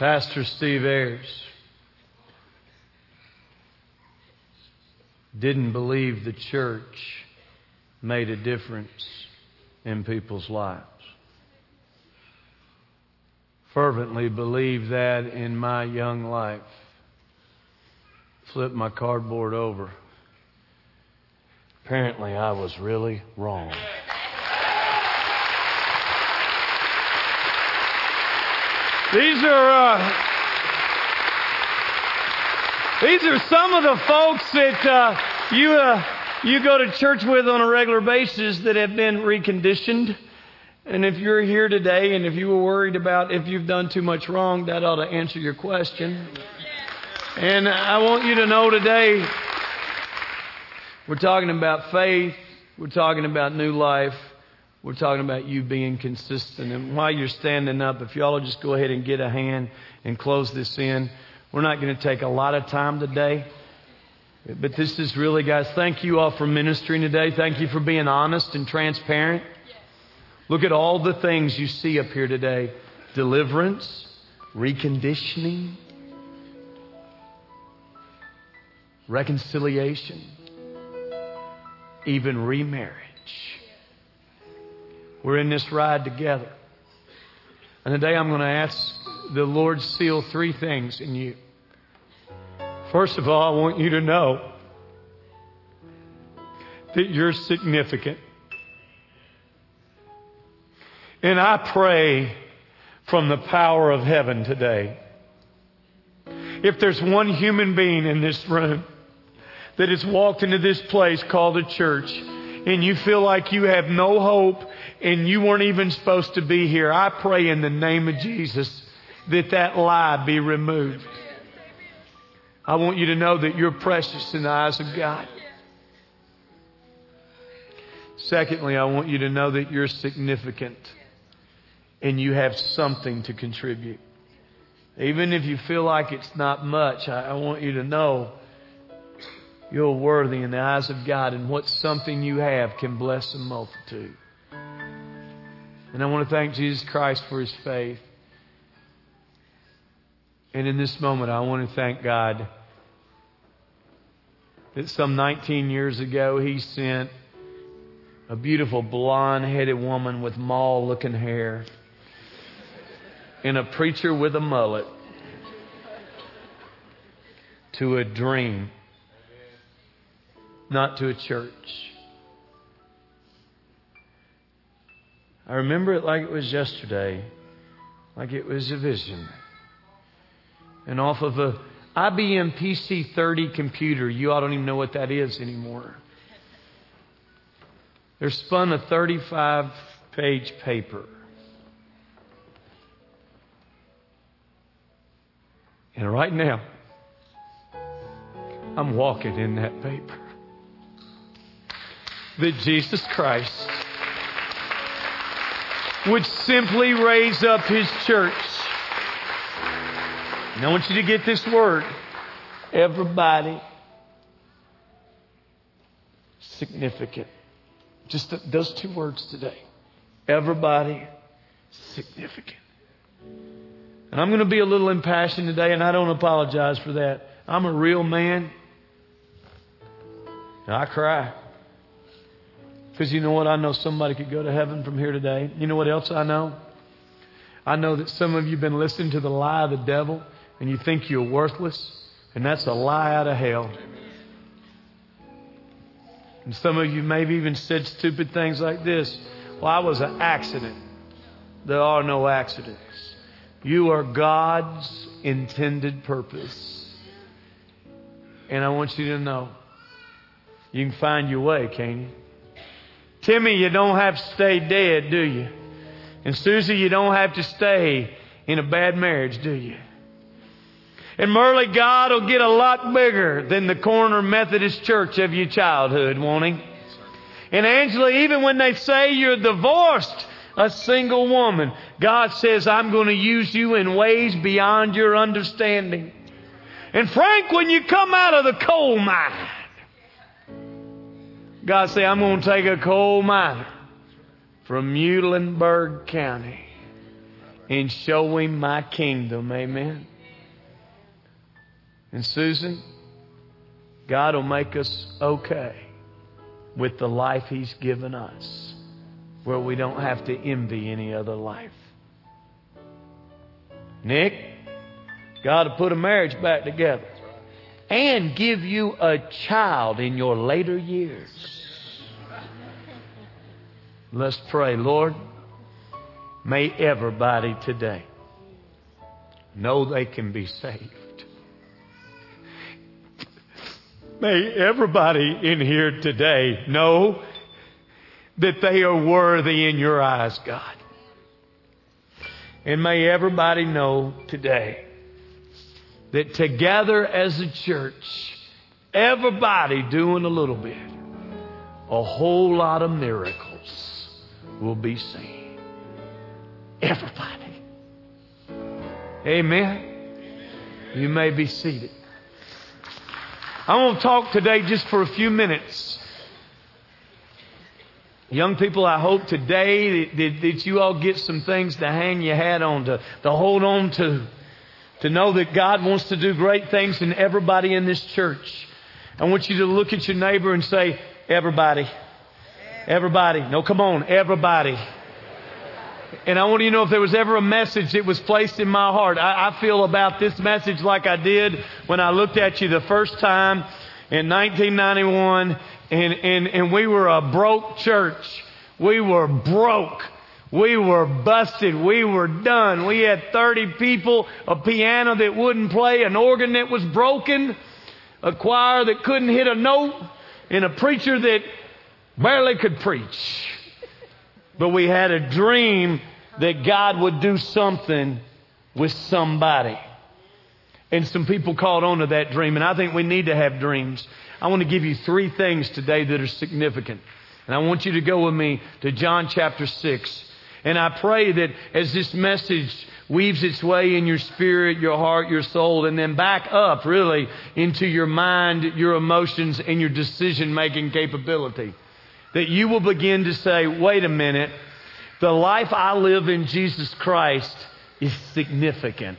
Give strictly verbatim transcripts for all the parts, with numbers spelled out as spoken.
Pastor Steve Ayers didn't believe the church made a difference in people's lives. Fervently believed that in my young life. Flipped my cardboard over. Apparently I was really wrong. These are uh, these are some of the folks that uh, you uh, you go to church with on a regular basis that have been reconditioned. And if you're here today and if you were worried about if you've done too much wrong, that ought to answer your question. And I want you to know today, we're talking about faith. We're talking about new life. We're talking about you being consistent. And while you're standing up, if y'all will just go ahead and get a hand and close this in. We're not going to take a lot of time today. But this is really, guys, thank you all for ministering today. Thank you for being honest and transparent. Look at all the things you see up here today. Deliverance, reconditioning, reconciliation, even remarriage. We're in this ride together. And today I'm going to ask the Lord to seal three things in you. First of all, I want you to know that you're significant. And I pray from the power of heaven today, if there's one human being in this room that has walked into this place called a church, and you feel like you have no hope and you weren't even supposed to be here, I pray in the name of Jesus that that lie be removed. I want you to know that you're precious in the eyes of God. Secondly, I want you to know that you're significant and you have something to contribute. Even if you feel like it's not much, I, I want you to know you're worthy in the eyes of God, and what something you have can bless a multitude. And I want to thank Jesus Christ for His faith. And in this moment, I want to thank God that some nineteen years ago, He sent a beautiful blonde-headed woman with mall-looking hair and a preacher with a mullet to a dream, not to a church. I remember it like it was yesterday, like it was a vision. And off of a I B M P C thirty computer, you all don't even know what that is anymore. There's spun a thirty-five page paper. And right now, I'm walking in that paper. That Jesus Christ would simply raise up His church. And I want you to get this word. Everybody significant. Just those two words today. Everybody significant. And I'm going to be a little impassioned today, and I don't apologize for that. I'm a real man. And I cry. Because you know what? I know somebody could go to heaven from here today. You know what else I know? I know that some of you have been listening to the lie of the devil and you think you're worthless. And that's a lie out of hell. And some of you maybe even said stupid things like this. Well, I was an accident. There are no accidents. You are God's intended purpose. And I want you to know, you can find your way, can't you? Timmy, you don't have to stay dead, do you? And Susie, you don't have to stay in a bad marriage, do you? And Merle, God will get a lot bigger than the corner Methodist church of your childhood, won't He? And Angela, even when they say you're divorced, a single woman, God says, I'm going to use you in ways beyond your understanding. And Frank, when you come out of the coal mine, God said, I'm going to take a coal miner from Muhlenberg County, in showing my kingdom. Amen. And Susan, God will make us okay with the life He's given us, where we don't have to envy any other life. Nick, God will put a marriage back together and give you a child in your later years. Let's pray. Lord, may everybody today know they can be saved. May everybody in here today know that they are worthy in your eyes, God. And may everybody know today that together as a church, everybody doing a little bit, a whole lot of miracles will be seen. Everybody. Amen. You may be seated. I want to talk today just for a few minutes. Young people, I hope today that, that, that you all get some things to hang your hat on, to, to hold on to. To know that God wants to do great things in everybody in this church. I want you to look at your neighbor and say, everybody. Everybody. No, come on. Everybody. And I want you to know if there was ever a message that was placed in my heart. I, I feel about this message like I did when I looked at you the first time in nineteen ninety-one. And, and, and we were a broke church. We were broke. We were busted. We were done. We had thirty people, a piano that wouldn't play, an organ that was broken, a choir that couldn't hit a note, and a preacher that barely could preach. But we had a dream that God would do something with somebody. And some people caught on to that dream. And I think we need to have dreams. I want to give you three things today that are significant. And I want you to go with me to John chapter six. And I pray that as this message weaves its way in your spirit, your heart, your soul, and then back up really into your mind, your emotions, and your decision-making capability, that you will begin to say, wait a minute, the life I live in Jesus Christ is significant.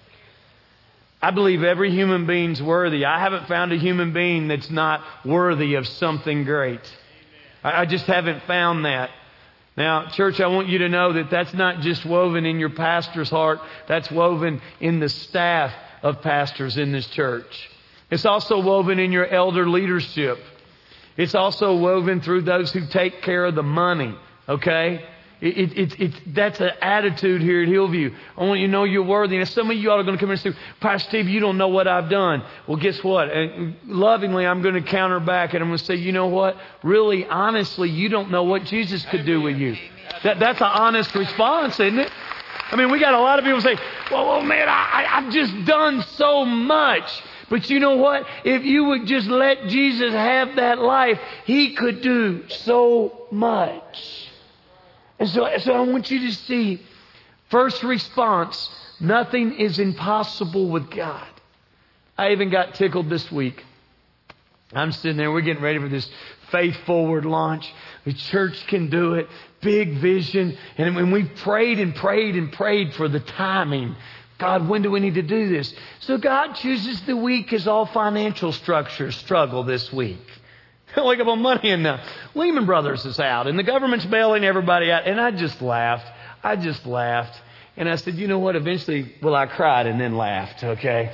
I believe every human being's worthy. I haven't found a human being that's not worthy of something great. I just haven't found that. Now, church, I want you to know that that's not just woven in your pastor's heart. That's woven in the staff of pastors in this church. It's also woven in your elder leadership. It's also woven through those who take care of the money. Okay? It, it, it, it's, that's an attitude here at Hillview. I want you to know you're worthy. And some of you all are going to come here and say, Pastor Steve, you don't know what I've done. Well, guess what? And lovingly, I'm going to counter back and I'm going to say, you know what? Really, honestly, you don't know what Jesus could do with you. That, that's an honest response, isn't it? I mean, we got a lot of people say, well, well man, I, I've just done so much. But you know what? If you would just let Jesus have that life, He could do so much. And so, so I want you to see, first response, nothing is impossible with God. I even got tickled this week. I'm sitting there, we're getting ready for this Faith Forward launch. The church can do it. Big vision. And when we prayed and prayed and prayed for the timing, God, when do we need to do this? So God chooses the week as all financial structures struggle this week. Wake up on money and uh, Lehman Brothers is out and the government's bailing everybody out. And I just laughed. I just laughed. And I said, you know what? Eventually, well, I cried and then laughed. Okay.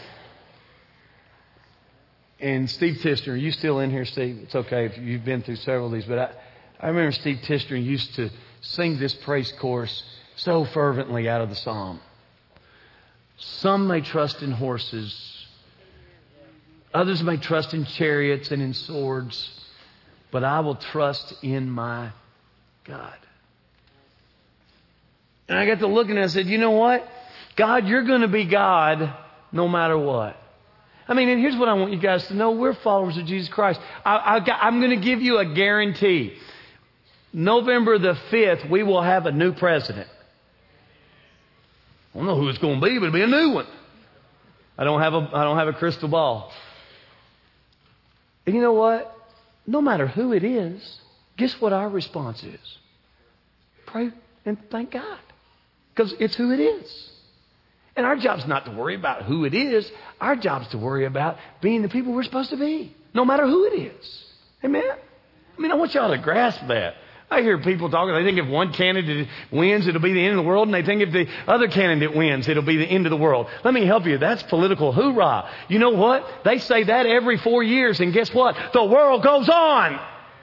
And Steve Tister, are you still in here, Steve? It's okay if you've been through several of these. But I, I remember Steve Tister used to sing this praise chorus so fervently out of the psalm. Some may trust in horses. Others may trust in chariots and in swords, but I will trust in my God. And I got to looking and I said, you know what? God, you're going to be God no matter what. I mean, and here's what I want you guys to know. We're followers of Jesus Christ. I, I got, I'm going to give you a guarantee. November the fifth, we will have a new president. I don't know who it's going to be, but it'll be a new one. I don't have a, I don't have a crystal ball. And you know what? No matter who it is, guess what our response is? Pray and thank God. because it's who it is. And our job's not to worry about who it is. Our job's to worry about being the people we're supposed to be, no matter who it is. Amen? I mean, I want y'all to grasp that. I hear people talking, they think if one candidate wins, it'll be the end of the world. And they think if the other candidate wins, it'll be the end of the world. Let me help you. That's political hoorah. You know what? They say that every four years. And guess what? The world goes on.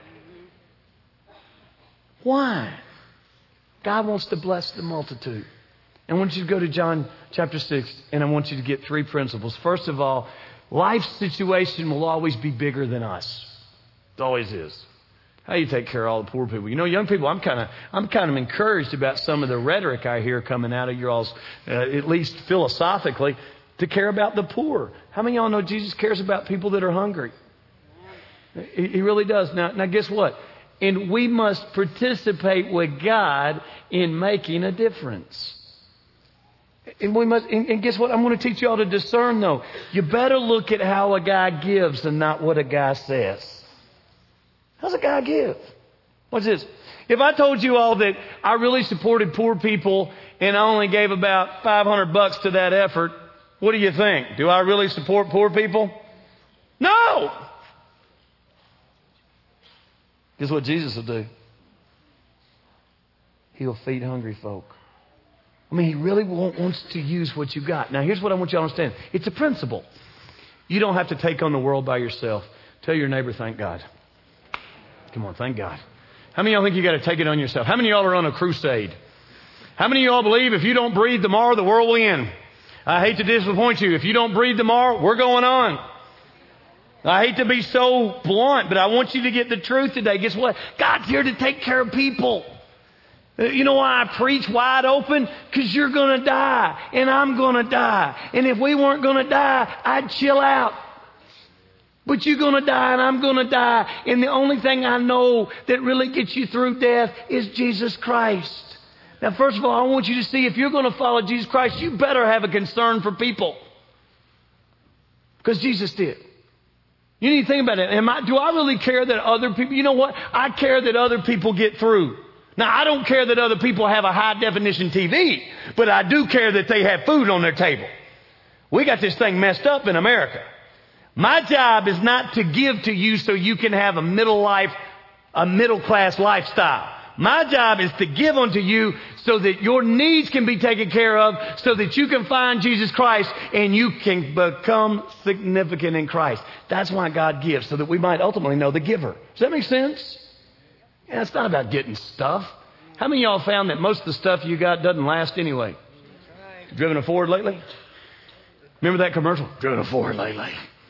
Why? God wants to bless the multitude. I want you to go to John chapter six, and I want you to get three principles. First of all, life's situation will always be bigger than us. It always is. How do you take care of all the poor people? You know, young people, I'm kind of I'm kind of encouraged about some of the rhetoric I hear coming out of your all's, uh, at least philosophically, to care about the poor. How many of y'all know Jesus cares about people that are hungry? He, he really does. Now, now, guess what? And we must participate with God in making a difference. And we must. And, and guess what? I'm going to teach you all to discern, though. You better look at how a guy gives and not what a guy says. How's a guy give? What's this? If I told you all that I really supported poor people and I only gave about five hundred bucks to that effort, what do you think? Do I really support poor people? No! Guess what Jesus will do? He'll feed hungry folk. I mean, He really wants to use what you got. Now, here's what I want you to understand. It's a principle. You don't have to take on the world by yourself. Tell your neighbor, thank God. Come on, thank God. How many of y'all think you got to take it on yourself? How many of y'all are on a crusade? How many of y'all believe if you don't breathe tomorrow, the world will end? I hate to disappoint you. If you don't breathe tomorrow, we're going on. I hate to be so blunt, but I want you to get the truth today. Guess what? God's here to take care of people. You know why I preach wide open? Because you're going to die, and I'm going to die. And if we weren't going to die, I'd chill out. But you're going to die, and I'm going to die. And the only thing I know that really gets you through death is Jesus Christ. Now, first of all, I want you to see if you're going to follow Jesus Christ, you better have a concern for people. Because Jesus did. You need to think about it. Am I, do I really care that other people... You know what? I care that other people get through. Now, I don't care that other people have a high-definition T V, but I do care that they have food on their table. We got this thing messed up in America. My job is not to give to you so you can have a middle life, a middle-class lifestyle. My job is to give unto you so that your needs can be taken care of, so that you can find Jesus Christ and you can become significant in Christ. That's why God gives, so that we might ultimately know the giver. Does that make sense? Yeah, it's not about getting stuff. How many of y'all found that most of the stuff you got doesn't last anyway? Right. Driven a Ford lately? Remember that commercial? Driven a Ford lately.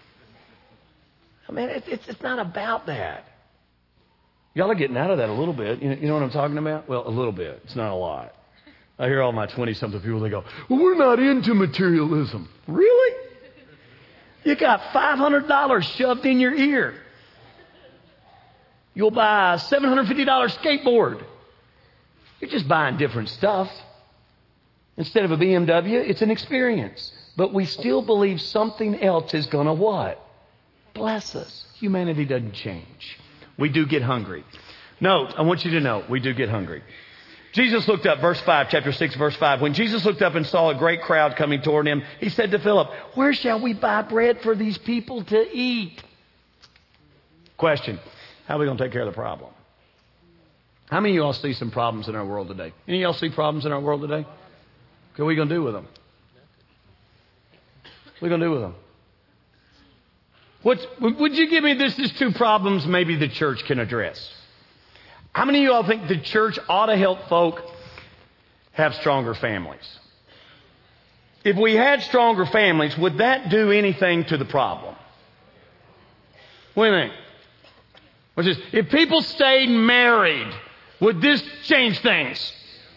I mean, it's, it's, it's not about that. Y'all are getting out of that a little bit. You know, you know what I'm talking about? Well, a little bit. It's not a lot. I hear all my twenty-something people, they go, well, we're not into materialism. Really? You got five hundred dollars shoved in your ear. You'll buy a seven hundred fifty dollars skateboard. You're just buying different stuff. Instead of a B M W, it's an experience. But we still believe something else is going to what? Bless us. Humanity doesn't change. We do get hungry. No, I want you to know, we do get hungry. Jesus looked up, verse five, chapter six, verse five. When Jesus looked up and saw a great crowd coming toward him, he said to Philip, where shall we buy bread for these people to eat? Question, how are we going to take care of the problem? How many of y'all see some problems in our world today? Any of y'all see problems in our world today? What are we going to do with them? What are we going to do with them? What's, would you give me this as two problems maybe the church can address? How many of you all think the church ought to help folk have stronger families? If we had stronger families, would that do anything to the problem? What do you think? What's this? If people stayed married, would this change things?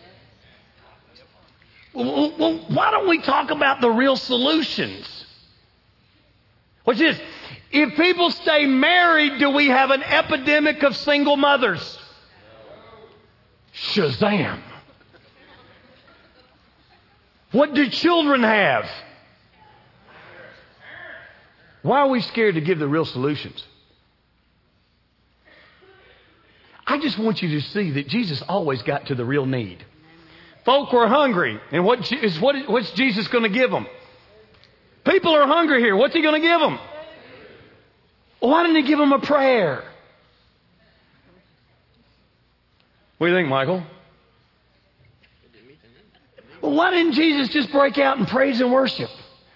Well, why don't we talk about the real solutions? What's this? If people stay married, do we have an epidemic of single mothers? Shazam. What do children have? Why are we scared to give the real solutions? I just want you to see that Jesus always got to the real need. Folk were hungry. And what is what what's Jesus going to give them? People are hungry here. What's he going to give them? Well, why didn't he give them a prayer? What do you think, Michael? Well, why didn't Jesus just break out in praise and worship?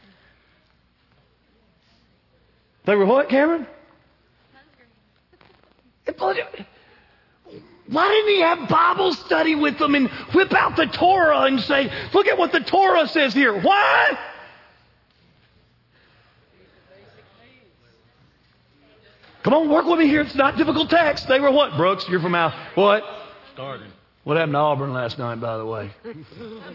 They were what, Cameron? Why didn't he have Bible study with them and whip out the Torah and say, look at what the Torah says here? Why? Come on, work with me here. It's not difficult text. They were what? Brooks, you're from out. What? Starting. What happened to Auburn last night, by the way? Thank you.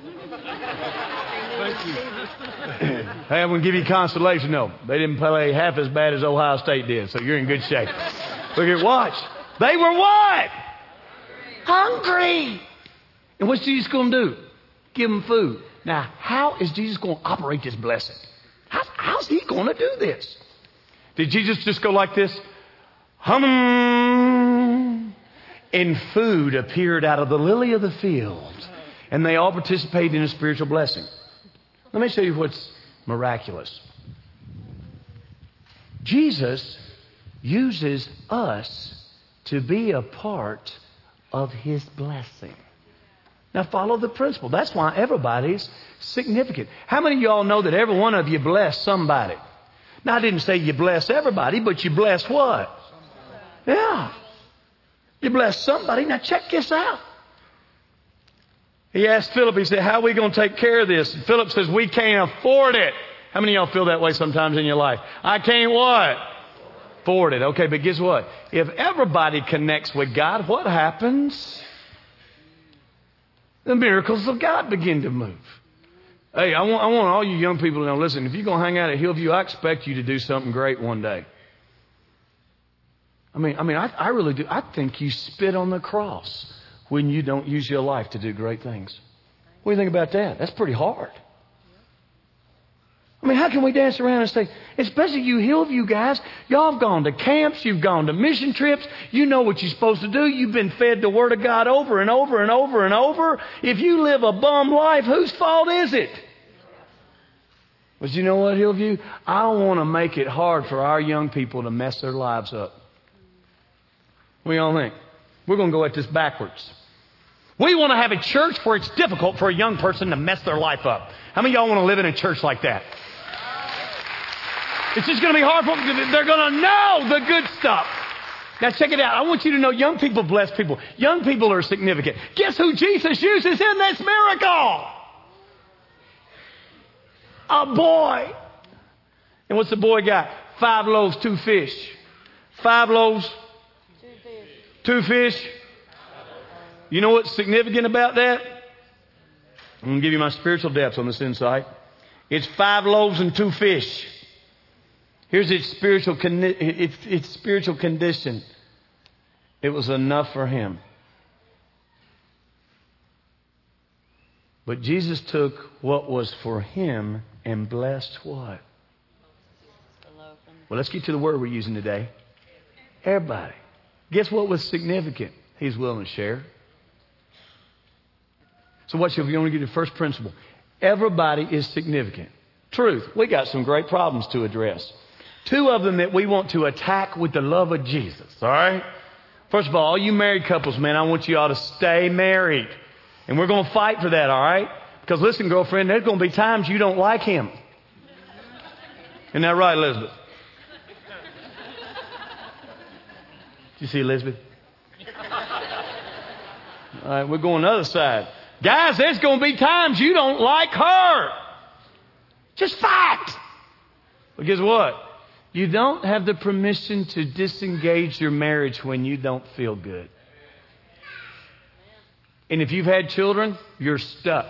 Hey, I'm going to give you consolation. No, they didn't play half as bad as Ohio State did, so you're in good shape. Look at, watch. They were what? Hungry. And what's Jesus going to do? Give them food. Now, how is Jesus going to operate this blessing? How, how's he going to do this? Did Jesus just go like this? Hum. And food appeared out of the lily of the field. And they all participated in a spiritual blessing. Let me show you what's miraculous. Jesus uses us to be a part of his blessing. Now follow the principle. That's why everybody's significant. How many of y'all know that every one of you bless somebody? Now I didn't say you bless everybody, but you bless what? Yeah. You bless somebody. Now check this out. He asked Philip, he said, how are we going to take care of this? And Philip says, we can't afford it. How many of y'all feel that way sometimes in your life? I can't what? Afford it. Okay, but guess what? If everybody connects with God, what happens? The miracles of God begin to move. Hey, I want, I want all you young people to know, listen, if you're going to hang out at Hillview, I expect you to do something great one day. I mean, I mean, I, I really do. I think you spit on the cross when you don't use your life to do great things. What do you think about that? That's pretty hard. I mean, how can we dance around and say, especially you Hillview guys, y'all have gone to camps, you've gone to mission trips, you know what you're supposed to do, you've been fed the Word of God over and over and over and over. If you live a bum life, whose fault is it? But you know what, Hillview? I don't want to make it hard for our young people to mess their lives up. What do y'all think? We're going to go at this backwards. We want to have a church where it's difficult for a young person to mess their life up. How many of y'all want to live in a church like that? It's just going to be hard for them. They're going to know the good stuff. Now check it out. I want you to know young people bless people. Young people are significant. Guess who Jesus uses in this miracle? A boy. And what's the boy got? Five loaves, two fish. Five loaves, two fish. Two fish. You know what's significant about that? I'm going to give you my spiritual depths on this insight. It's five loaves and two fish. Here's its spiritual, its, its spiritual condition. It was enough for him. But Jesus took what was for him and blessed what? Well, let's get to the word we're using today. Everybody. Guess what was significant? He's willing to share. So watch, if you want to get the first principle. Everybody is significant. Truth. We got some great problems to address. Two of them that we want to attack with the love of Jesus. All right? First of all, all you married couples, man, I want you all to stay married. And we're going to fight for that, all right? Because listen, girlfriend, there's going to be times you don't like him. Isn't that right, Elizabeth? Did you see Elizabeth? All right, we're going the other side. Guys, there's going to be times you don't like her. Just fight. But guess what? You don't have the permission to disengage your marriage when you don't feel good. And if you've had children, you're stuck.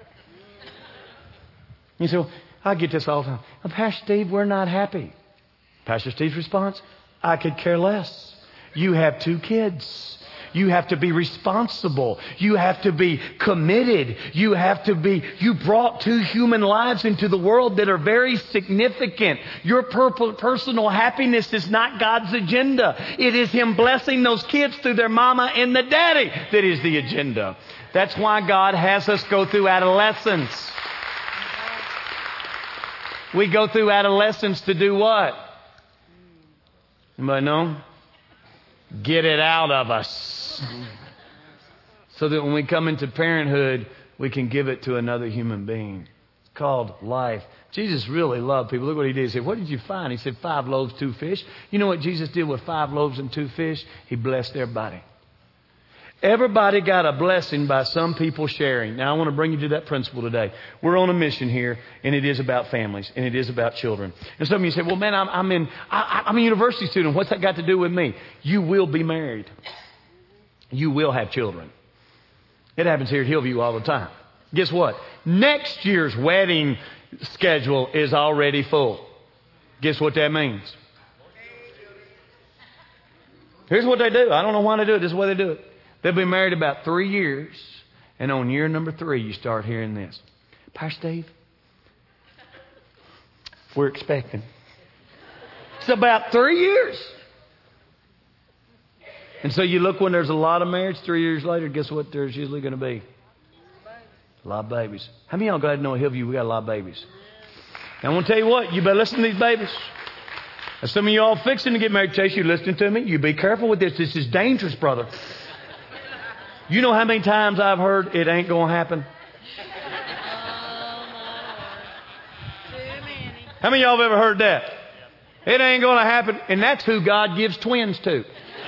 You say, well, I get this all the time. Well, Pastor Steve, we're not happy. Pastor Steve's response, I could care less. You have two kids. You have to be responsible. You have to be committed. You have to be, you brought two human lives into the world that are very significant. Your per- personal happiness is not God's agenda. It is Him blessing those kids through their mama and the daddy that is the agenda. That's why God has us go through adolescence. We go through adolescence to do what? Anybody know? Get it out of us. So that when we come into parenthood, we can give it to another human being. It's called life. Jesus really loved people. Look what he did. He said, what did you find? He said, five loaves, two fish. You know what Jesus did with five loaves and two fish? He blessed everybody. Everybody got a blessing by some people sharing. Now, I want to bring you to that principle today. We're on a mission here, and it is about families, and it is about children. And some of you say, well, man, I'm, I'm, in, I, I'm a university student. What's that got to do with me? You will be married. You will have children. It happens here at Hillview all the time. Guess what? Next year's wedding schedule is already full. Guess what that means? Here's what they do. I don't know why they do it. This is the way they do it. They'll be married about three years, and on year number three, you start hearing this. Pastor Steve, we're expecting. It's about three years. And so you look when there's a lot of marriage, three years later, guess what there's usually going to be? A lot of babies. How many of y'all glad to know at Hillview we got a lot of babies? Now, I want to tell you what, you better listen to these babies. Now, some of you all fixing to get married, Chase, you listening to me? You be careful with this. This is dangerous, brother. You know how many times I've heard it ain't going to happen? How many of y'all have ever heard that? It ain't going to happen. And that's who God gives twins to.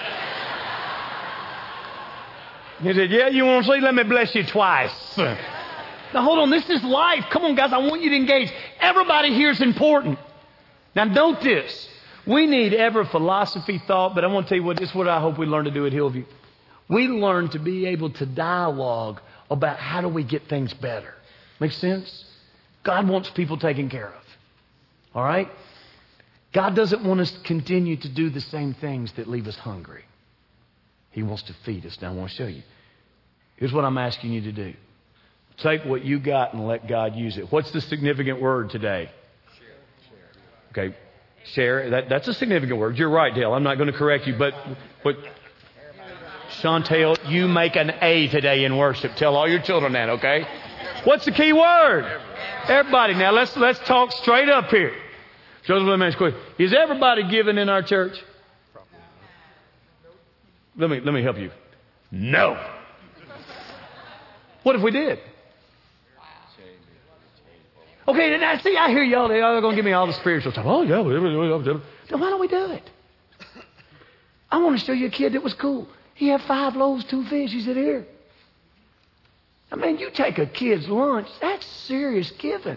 He said, yeah, you want to see? Let me bless you twice. Now, hold on. This is life. Come on, guys. I want you to engage. Everybody here is important. Now, note this. We need every philosophy, thought, but I want to tell you what, this is what I hope we learn to do at Hillview. We learn to be able to dialogue about how do we get things better. Make sense? God wants people taken care of. All right? God doesn't want us to continue to do the same things that leave us hungry. He wants to feed us. Now, I want to show you. Here's what I'm asking you to do. Take what you got and let God use it. What's the significant word today? Share. Okay. Share. That, that's a significant word. You're right, Dale. I'm not going to correct you, but... but Chantel, you make an A today in worship. Tell all your children that, okay? What's the key word? Everybody. Now, let's let's talk straight up here. Joseph, let me ask you a question. Is everybody giving in our church? Let me, let me help you. No. What if we did? Okay, now see, I hear y'all. They're going to give me all the spiritual stuff. Oh, yeah. Then why don't we do it? I want to show you a kid that was cool. He had five loaves, two fish. He said, here. I mean, you take a kid's lunch, that's serious giving.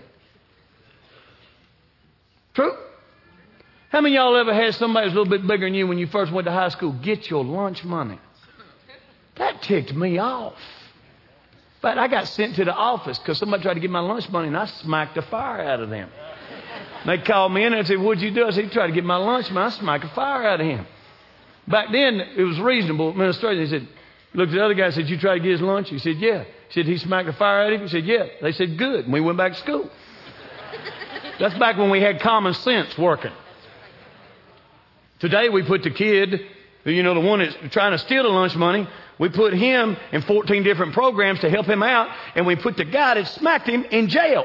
True? How many of y'all ever had somebody who's a little bit bigger than you when you first went to high school get your lunch money? That ticked me off. But I got sent to the office because somebody tried to get my lunch money and I smacked the fire out of them. They called me in and said, what'd you do? I said, he tried to get my lunch money. I smacked the fire out of him. Back then, it was reasonable administration. He said, looked at the other guy and said, you try to get his lunch? He said, yeah. He said, he smacked the fire out of him? He said, yeah. They said, good. And we went back to school. That's back when we had common sense working. Today, we put the kid, you know, the one that's trying to steal the lunch money, we put him in fourteen different programs to help him out, and we put the guy that smacked him in jail.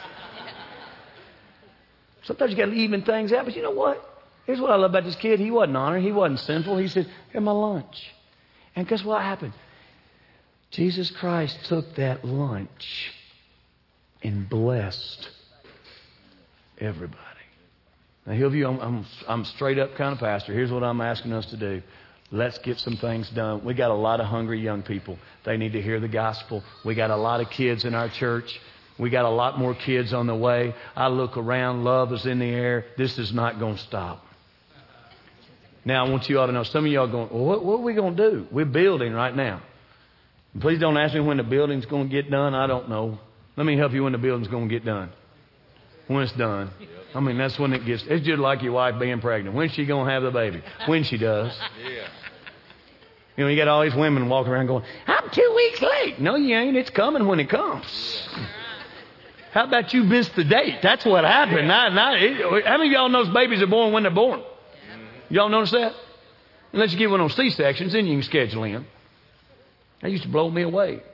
Sometimes you got to even things out, but you know what? Here's what I love about this kid. He wasn't honored. He wasn't sinful. He said, here's my lunch. And guess what happened? Jesus Christ took that lunch and blessed everybody. Now, Hillview, I'm, I'm, I'm straight up kind of pastor. Here's what I'm asking us to do. Let's get some things done. We got a lot of hungry young people. They need to hear the gospel. We got a lot of kids in our church. We got a lot more kids on the way. I look around. Love is in the air. This is not going to stop. Now, I want you all to know, some of y'all going, well, what, what are we going to do? We're building right now. And please don't ask me when the building's going to get done. I don't know. Let me help you when the building's going to get done. When it's done. I mean, that's when it gets, it's just like your wife being pregnant. When's she going to have the baby? When she does. Yeah. You know, you got all these women walking around going, I'm two weeks late. No, you ain't. It's coming when it comes. How about you miss the date? That's what happened. Not, not, it, how many of y'all knows babies are born when they're born? Y'all notice that? Unless you get one on C-sections, then you can schedule in. That used to blow me away.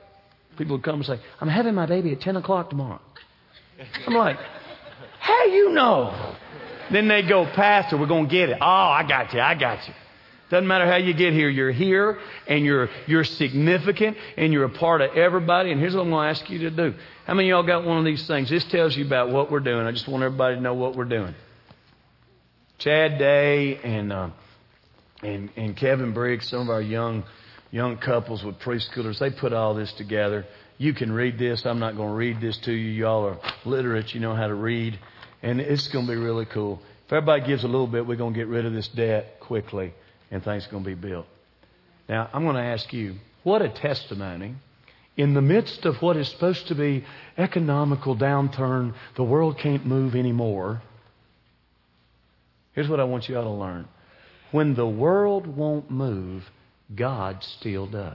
People would come and say, I'm having my baby at ten o'clock tomorrow. I'm like, how you know? Then they go, Pastor, we're going to get it. Oh, I got you. I got you. Doesn't matter how you get here. You're here, and you're you're significant, and you're a part of everybody. And here's what I'm going to ask you to do. How many of y'all got one of these things? This tells you about what we're doing. I just want everybody to know what we're doing. Chad Day and uh, and and Kevin Briggs, some of our young young couples with preschoolers, they put all this together. You can read this. I'm not going to read this to you. Y'all are literate. You know how to read. And it's going to be really cool. If everybody gives a little bit, we're going to get rid of this debt quickly, and things are going to be built. Now, I'm going to ask you, what a testimony. In the midst of what is supposed to be economical downturn, the world can't move anymore. Here's what I want you all to learn. When the world won't move, God still does.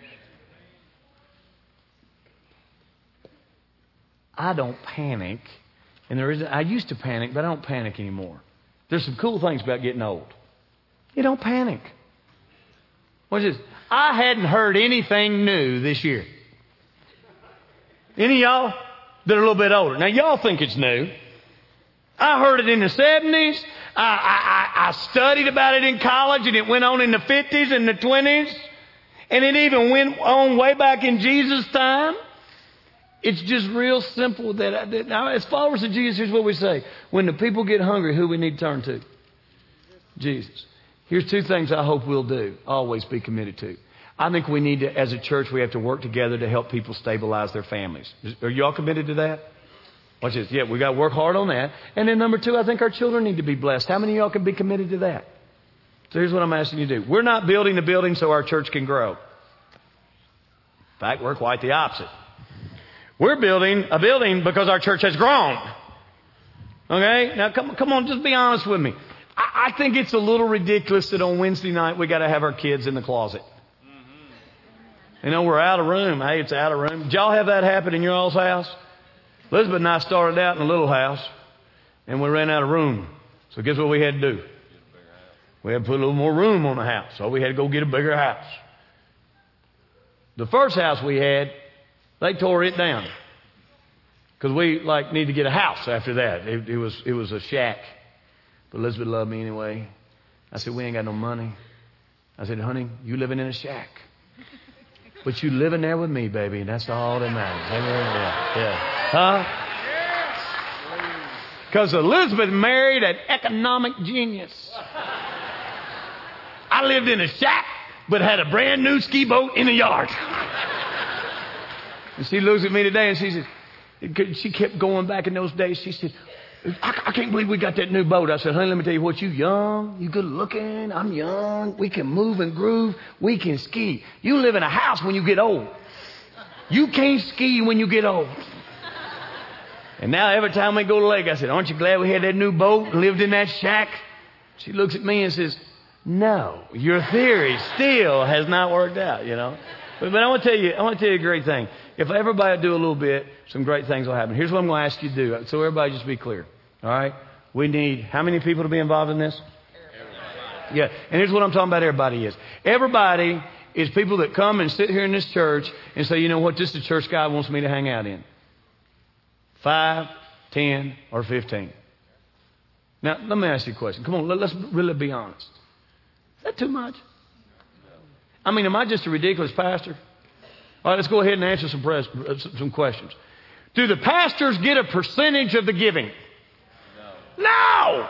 I don't panic. And there is, I used to panic, but I don't panic anymore. There's some cool things about getting old. You don't panic. What's this? I hadn't heard anything new this year. Any of y'all that are a little bit older? Now, y'all think it's new. I heard it in the seventies. I, I, I studied about it in college, and it went on in the fifties and the twenties. And it even went on way back in Jesus' time. It's just real simple that, that now, as followers of Jesus, here's what we say. When the people get hungry, who we need to turn to? Jesus. Here's two things I hope we'll do. Always be committed to. I think we need to, as a church, we have to work together to help people stabilize their families. Are you all committed to that? Watch this. Yeah, we got to work hard on that. And then number two, I think our children need to be blessed. How many of y'all can be committed to that? So here's what I'm asking you to do. We're not building a building so our church can grow. In fact, we're quite the opposite. We're building a building because our church has grown. Okay? Now, come, come on, just be honest with me. I, I think it's a little ridiculous that on Wednesday night we got to have our kids in the closet. You know, we're out of room. Hey, it's out of room. Did y'all have that happen in your all's house? Elizabeth and I started out in a little house, and we ran out of room. So guess what we had to do? We had to put a little more room on the house. So we had to go get a bigger house. The first house we had, they tore it down because we like need to get a house after that. It, it was it was a shack, but Elizabeth loved me anyway. I said, we ain't got no money. I said, honey, you living in a shack, but you living there with me, baby, and that's all that matters. Yeah, yeah, huh? Because Elizabeth married an economic genius. I lived in a shack, but had a brand new ski boat in the yard. And she looks at me today and she said, she kept going back in those days. She said, I, I can't believe we got that new boat. I said, honey, let me tell you what, you young, you good looking, I'm young, we can move and groove, we can ski. You live in a house when you get old. You can't ski when you get old. And now every time we go to the lake, I said, aren't you glad we had that new boat and lived in that shack? She looks at me and says, no, your theory still has not worked out, you know. But, but I want to tell you, I want to tell you a great thing. If everybody do a little bit, some great things will happen. Here's what I'm going to ask you to do. So everybody just be clear. All right? We need how many people to be involved in this? Everybody. Yeah. And here's what I'm talking about everybody is. Everybody is people that come and sit here in this church and say, you know what, this is the church God wants me to hang out in. Five, ten, or fifteen. Now, let me ask you a question. Come on, let, let's really be honest. Is that too much? I mean, am I just a ridiculous pastor? All right, let's go ahead and answer some, pres- some questions. Do the pastors get a percentage of the giving? No. No!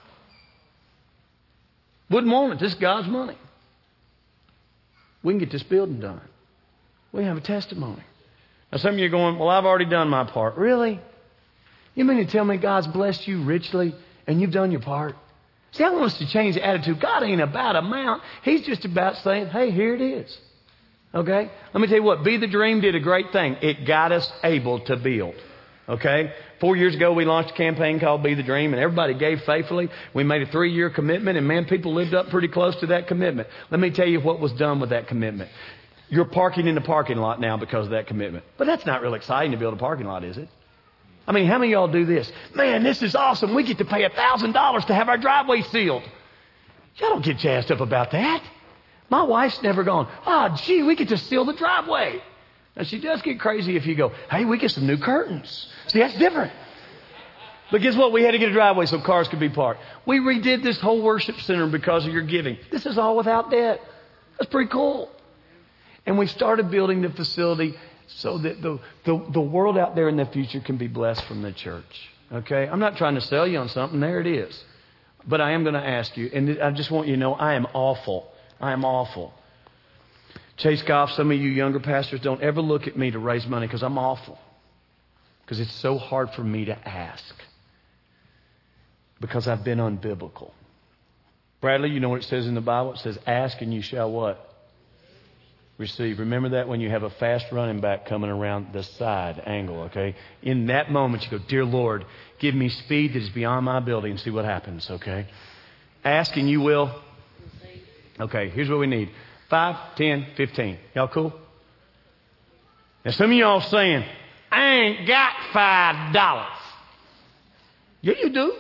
Wouldn't want it. This is God's money. We can get this building done. We have a testimony. Now, some of you are going, well, I've already done my part. Really? You mean to tell me God's blessed you richly and you've done your part? See, I want us to change the attitude. God ain't about amount. He's just about saying, hey, here it is. Okay? Let me tell you what. Be the Dream did a great thing. It got us able to build. Okay? Four years ago, we launched a campaign called Be the Dream, and everybody gave faithfully. We made a three-year commitment, and man, people lived up pretty close to that commitment. Let me tell you what was done with that commitment. You're parking in the parking lot now because of that commitment. But that's not real exciting to build a parking lot, is it? I mean, how many of y'all do this? Man, this is awesome. We get to pay one thousand dollars to have our driveway sealed. Y'all don't get jazzed up about that. My wife's never gone, oh, gee, we get to seal the driveway. Now, she does get crazy if you go, hey, we get some new curtains. See, that's different. But guess what? We had to get a driveway so cars could be parked. We redid this whole worship center because of your giving. This is all without debt. That's pretty cool. And we started building the facility so that the, the, the world out there in the future can be blessed from the church. Okay? I'm not trying to sell you on something. There it is. But I am going to ask you, and I just want you to know, I am awful. I am awful. Chase Goff, some of you younger pastors, don't ever look at me to raise money because I'm awful. Because it's so hard for me to ask. Because I've been unbiblical. Bradley, you know what it says in the Bible? It says, ask and you shall what? Receive. Remember that when you have a fast running back coming around the side angle, okay? In that moment you go, dear Lord, give me speed that is beyond my ability and see what happens, okay? Ask and you will. Okay, here's what we need. Five, ten, fifteen. Y'all cool? Now some of y'all saying, I ain't got five dollars. Yeah, you do.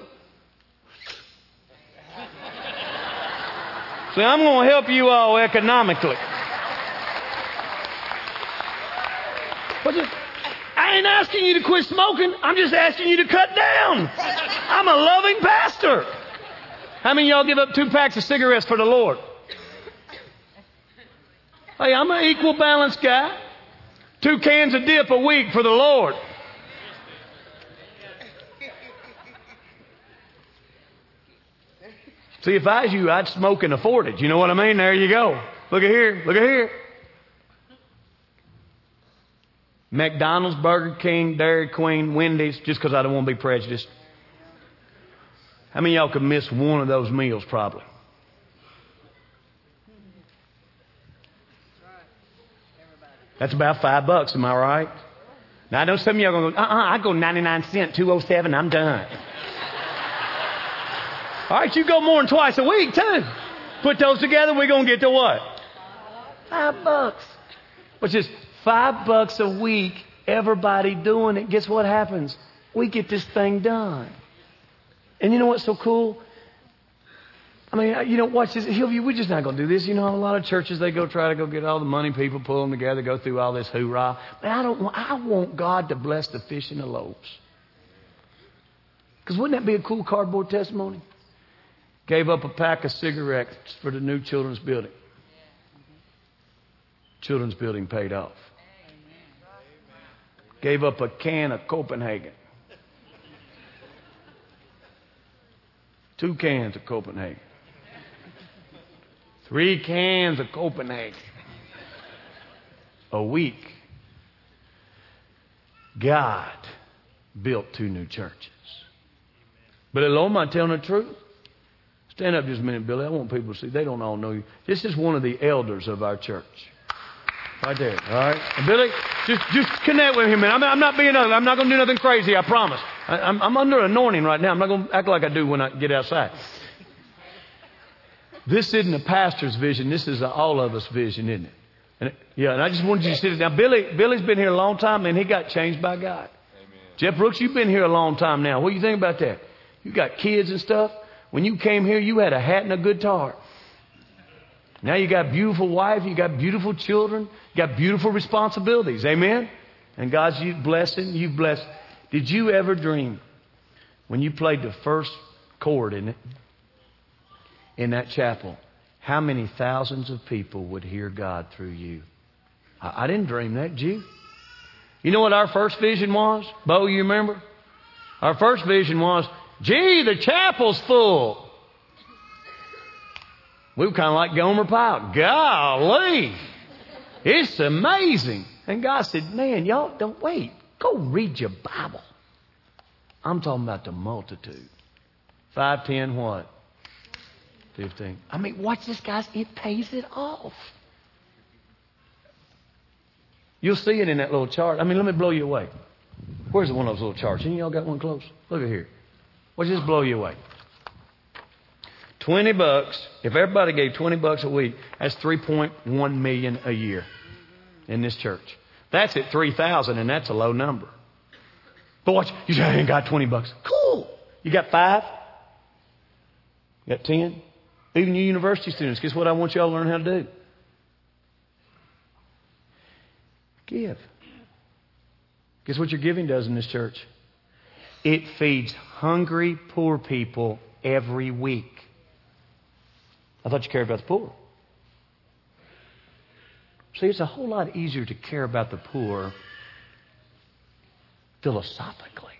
See, I'm going to help you all economically. But just, I ain't asking you to quit smoking. I'm just asking you to cut down. I'm a loving pastor. How many of y'all give up two packs of cigarettes for the Lord? Hey, I'm an equal balanced guy. Two cans of dip a week for the Lord. See, if I was you, I'd smoke and afford it. You know what I mean? There you go. Look at here. Look at here. McDonald's, Burger King, Dairy Queen, Wendy's, just because I don't want to be prejudiced. How many of y'all could miss one of those meals probably? That's about five bucks, am I right? Now, I know some of y'all are going to go, uh-uh, I go ninety-nine cents, two oh seven, I'm done. All right, you go more than twice a week, too. Put those together, we're going to get to what? Five bucks. Which is five bucks a week, everybody doing it. Guess what happens? We get this thing done. And you know what's so cool? I mean, you know, watch this. Hillview, we're just not going to do this. You know, a lot of churches, they go try to go get all the money people, pull them together, go through all this hoorah. But I don't want, I want God to bless the fish and the loaves. Because wouldn't that be a cool cardboard testimony? Gave up a pack of cigarettes for the new children's building. Children's building paid off. Gave up a can of Copenhagen. Two cans of Copenhagen. Three cans of Copenhagen. A week. God built two new churches. But hello, am I telling the truth? Stand up just a minute, Billy. I want people to see. They don't all know you. This is one of the elders of our church. Right there. All right. And Billy, just, just connect with him. I'm, I'm not being ugly. I'm not going to do nothing crazy. I promise. I, I'm, I'm under anointing right now. I'm not going to act like I do when I get outside. This isn't a pastor's vision. This is an all of us vision, isn't it? And, yeah, and I just wanted you to sit it down. Billy, Billy's been here a long time, and he got changed by God. Amen. Jeff Brooks, you've been here a long time now. What do you think about that? You got kids and stuff. When you came here, you had a hat and a guitar. Now you got a beautiful wife. You got beautiful children. You got beautiful responsibilities. Amen? And God's blessing. You've blessed. Did you ever dream when you played the first chord in it, in that chapel, how many thousands of people would hear God through you? I, I didn't dream that, did you? You know what our first vision was? Bo, you remember? Our first vision was, gee, the chapel's full. We were kind of like Gomer Pyle. Golly, it's amazing. And God said, man, y'all don't wait. Go read your Bible. I'm talking about the multitude. Five, ten, what? Fifteen. I mean, watch this, guys. It pays it off. You'll see it in that little chart. I mean, let me blow you away. Where's one of those little charts? Any of y'all got one close? Look at here. Watch this blow you away. Twenty bucks. If everybody gave twenty bucks a week, that's three point one million a year in this church. That's at three thousand, and that's a low number. But watch, you say, I ain't got twenty bucks. Cool. You got five? You got ten? Even you university students, guess what I want y'all to learn how to do? Give. Guess what your giving does in this church? It feeds hungry, poor people every week. I thought you cared about the poor. See, it's a whole lot easier to care about the poor philosophically.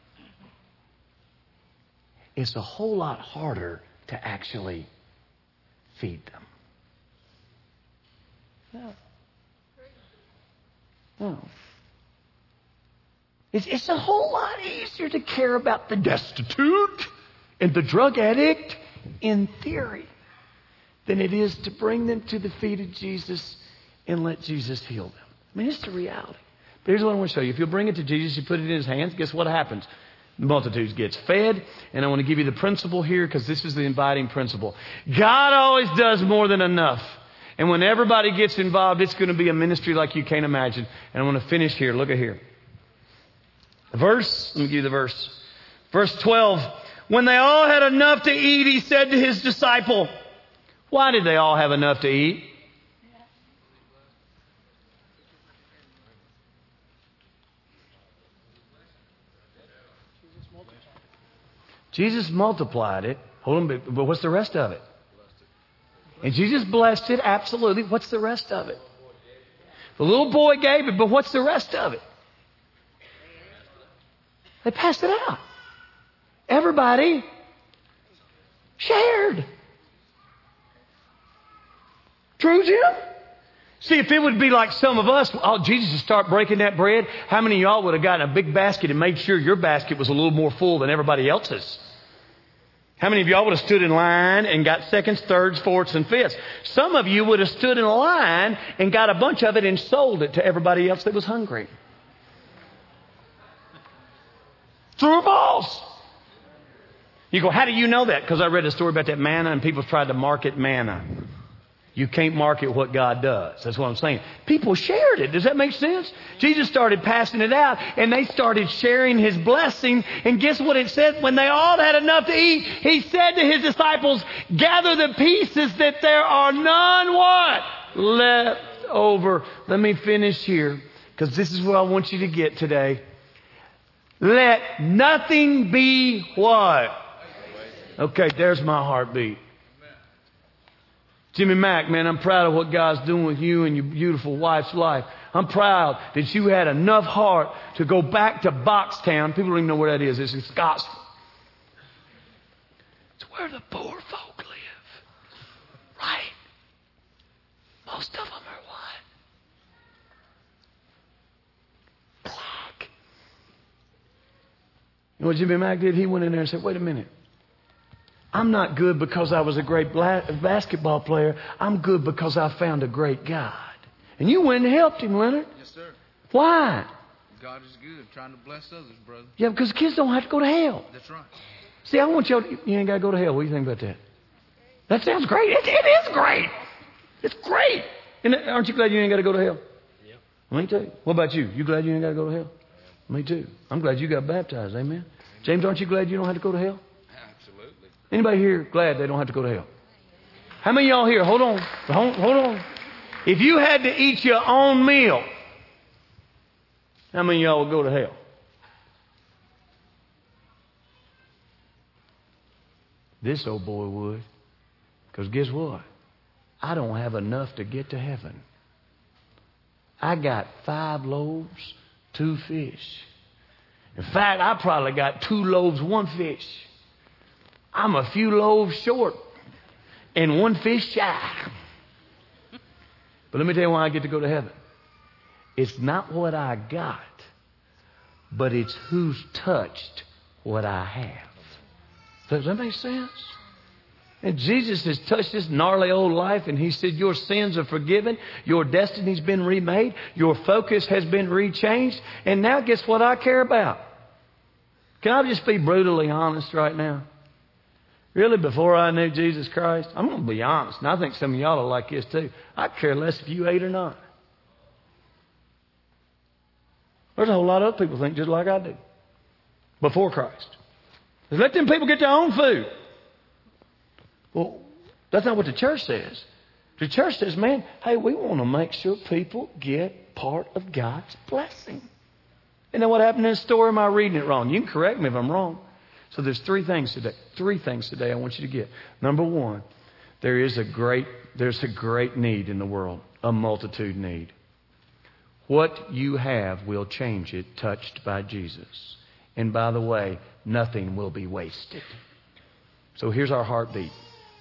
It's a whole lot harder to actually feed them. No. No. It's, it's a whole lot easier to care about the destitute and the drug addict in theory than it is to bring them to the feet of Jesus and let Jesus heal them. I mean, it's the reality. But here's what I want to show you. If you'll bring it to Jesus, you put it in his hands, guess what happens? The multitudes gets fed. And I want to give you the principle here because this is the inviting principle. God always does more than enough. And when everybody gets involved, it's going to be a ministry like you can't imagine. And I want to finish here. Look at here. The verse, let me give you the verse. Verse twelve. When they all had enough to eat, he said to his disciple, why did they all have enough to eat? Jesus multiplied it. Hold on, but what's the rest of it? And Jesus blessed it, absolutely. What's the rest of it? The little boy gave it, but what's the rest of it? They passed it out. Everybody shared. True, Jim? See, if it would be like some of us, oh, Jesus would start breaking that bread, how many of y'all would have gotten a big basket and made sure your basket was a little more full than everybody else's? How many of y'all would have stood in line and got seconds, thirds, fourths, and fifths? Some of you would have stood in a line and got a bunch of it and sold it to everybody else that was hungry. True or false? You go, how do you know that? Because I read a story about that manna and people tried to market manna. You can't market what God does. That's what I'm saying. People shared it. Does that make sense? Jesus started passing it out and they started sharing his blessing. And guess what it said? When they all had enough to eat, he said to his disciples, gather the pieces that there are none what? Left over. Let me finish here because this is what I want you to get today. Let nothing be what? Okay, there's my heartbeat. Jimmy Mack, man, I'm proud of what God's doing with you and your beautiful wife's life. I'm proud that you had enough heart to go back to Boxtown. People don't even know where that is. It's in Scottsville. It's where the poor folk live. Right? Most of them are what? Black. You know what Jimmy Mack did? He went in there and said, wait a minute. I'm not good because I was a great basketball player. I'm good because I found a great God. And you went and helped him, Leonard. Yes, sir. Why? God is good, trying to bless others, brother. Yeah, because kids don't have to go to hell. That's right. See, I want y'all to, you ain't got to go to hell. What do you think about that? That sounds great. It, it is great. It's great. And aren't you glad you ain't got to go to hell? Yeah. Me too. What about you? You glad you ain't got to go to hell? Me too. I'm glad you got baptized. Amen. James, aren't you glad you don't have to go to hell? Anybody here glad they don't have to go to hell? How many of y'all here? Hold on. Hold, hold on. If you had to eat your own meal, how many of y'all would go to hell? This old boy would. Because guess what? I don't have enough to get to heaven. I got five loaves, two fish. In fact, I probably got two loaves, one fish. I'm a few loaves short and one fish shy. But let me tell you why I get to go to heaven. It's not what I got, but it's who's touched what I have. Does that make sense? And Jesus has touched this gnarly old life and he said, your sins are forgiven. Your destiny's been remade. Your focus has been rechanged. And now guess what I care about? Can I just be brutally honest right now? Really, before I knew Jesus Christ, I'm going to be honest, and I think some of y'all are like this too. I care less if you ate or not. There's a whole lot of other people think just like I do. Before Christ. Let them people get their own food. Well, that's not what the church says. The church says, man, hey, we want to make sure people get part of God's blessing. And then what happened in the story? Am I reading it wrong? You can correct me if I'm wrong. So there's three things today. Three things today I want you to get. Number one, there is a great, there's a great need in the world, a multitude need. What you have will change it, touched by Jesus. And by the way, nothing will be wasted. So here's our heartbeat.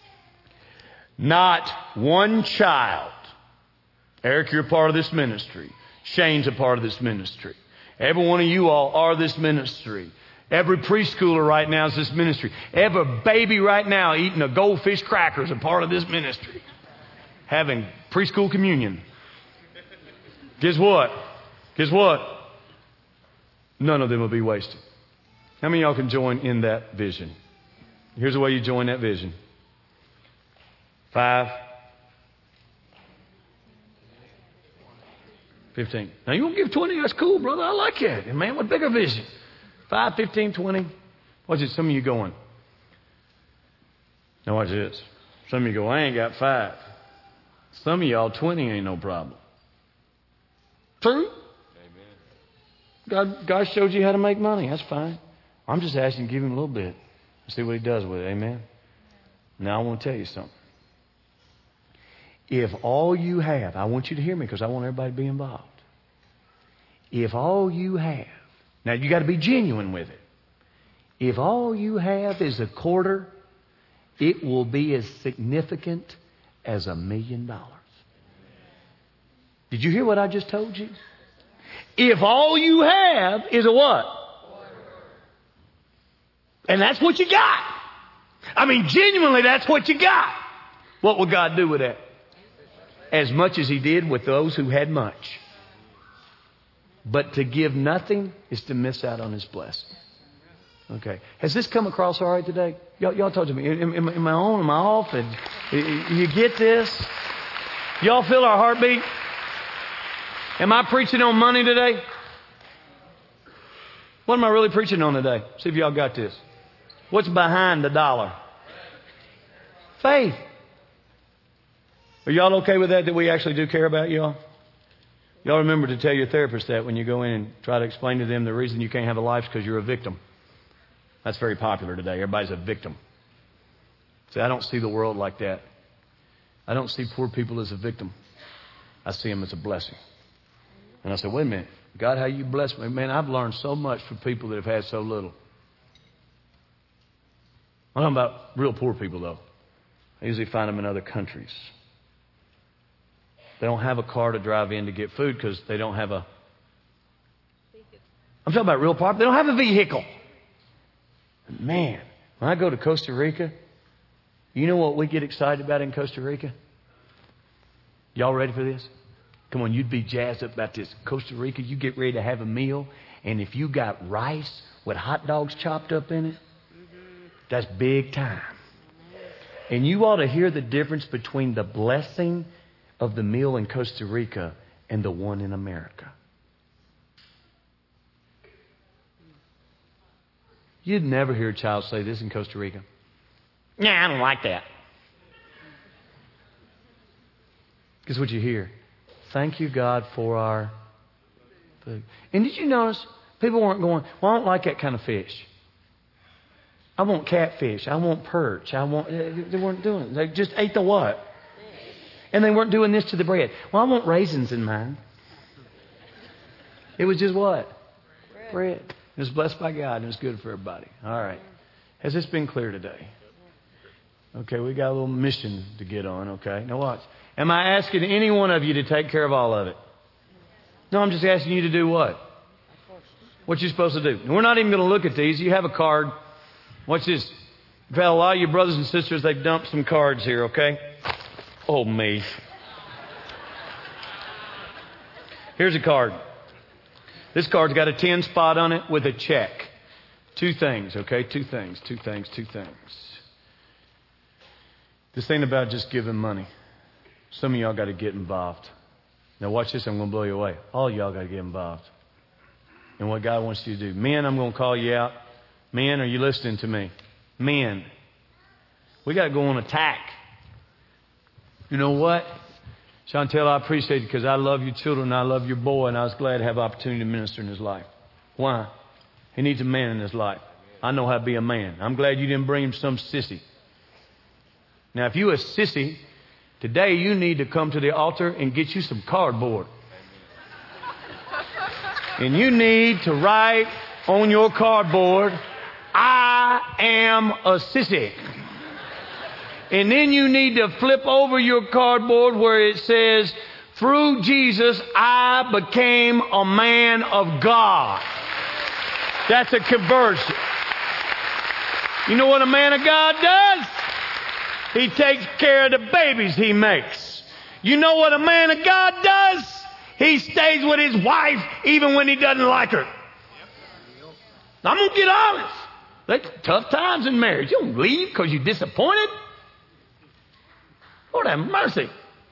Not one child. Eric, you're a part of this ministry. Shane's a part of this ministry. Every one of you all are this ministry. Every preschooler right now is this ministry. Every baby right now eating a goldfish cracker is a part of this ministry. Having preschool communion. Guess what? Guess what? None of them will be wasted. How many of y'all can join in that vision? Here's the way you join that vision. Five. Fifteen. Now you won't give twenty. That's cool, brother. I like that. And man, what bigger vision? Five, fifteen, twenty. Watch it. Some of you going. Now watch this. Some of you go, I ain't got five. Some of y'all, twenty ain't no problem. True? Amen. God, God showed you how to make money. That's fine. I'm just asking you to give him a little bit. See what he does with it. Amen. Now I want to tell you something. If all you have, I want you to hear me because I want everybody to be involved. If all you have, now you got to be genuine with it. If all you have is a quarter, it will be as significant as a million dollars. Did you hear what I just told you? If all you have is a what? And that's what you got. I mean, genuinely, that's what you got. What will God do with that? As much as he did with those who had much. But to give nothing is to miss out on his blessing. Okay. Has this come across all right today? Y'all, y'all talk to me. Am, am, am I on? Am I off? And you get this? Y'all feel our heartbeat? Am I preaching on money today? What am I really preaching on today? See if y'all got this. What's behind the dollar? Faith. Are y'all okay with that, that we actually do care about y'all? Y'all remember to tell your therapist that when you go in and try to explain to them the reason you can't have a life is because you're a victim. That's very popular today. Everybody's a victim. See, I don't see the world like that. I don't see poor people as a victim. I see them as a blessing. And I said, wait a minute. God, how you bless me? Man, I've learned so much from people that have had so little. I'm talking about real poor people, though. I usually find them in other countries. They don't have a car to drive in to get food because they don't have a... I'm talking about real poor. They don't have a vehicle. Man, when I go to Costa Rica, you know what we get excited about in Costa Rica? Y'all ready for this? Come on, you'd be jazzed up about this. Costa Rica, you get ready to have a meal, and if you got rice with hot dogs chopped up in it, that's big time. And you ought to hear the difference between the blessing of the meal in Costa Rica and the one in America. You'd never hear a child say this in Costa Rica. Nah, I don't like that. Guess what you hear? Thank you, God, for our food. And did you notice people weren't going, well, I don't like that kind of fish. I want catfish. I want perch. I want. They weren't doing it. They just ate the what? And they weren't doing this to the bread. Well, I want raisins in mine. It was just what? Bread. bread. It was blessed by God and it was good for everybody. All right. Has this been clear today? Okay, we got a little mission to get on, okay? Now watch. Am I asking any one of you to take care of all of it? No, I'm just asking you to do what? What you're supposed to do. And we're not even going to look at these. You have a card. Watch this. You've had a lot of your brothers and sisters, they've dumped some cards here, okay? Oh, me. Here's a card. This card's got a ten spot on it with a check. Two things, okay? Two things, two things, two things. This ain't about just giving money. Some of y'all got to get involved. Now watch this, I'm going to blow you away. All y'all got to get involved in what God wants you to do. Men, I'm going to call you out. Men, are you listening to me? Men, we got to go on attack. You know what? Chantel, I appreciate it because I love your children and I love your boy, and I was glad to have opportunity to minister in his life. Why? He needs a man in his life. I know how to be a man. I'm glad you didn't bring him some sissy. Now, if you a sissy, today you need to come to the altar and get you some cardboard. And you need to write on your cardboard, I am a sissy. And then you need to flip over your cardboard where it says, through Jesus, I became a man of God. That's a conversion. You know what a man of God does? He takes care of the babies he makes. You know what a man of God does? He stays with his wife even when he doesn't like her. I'm going to get honest. That's tough times in marriage. You don't leave because you're disappointed. Lord have mercy.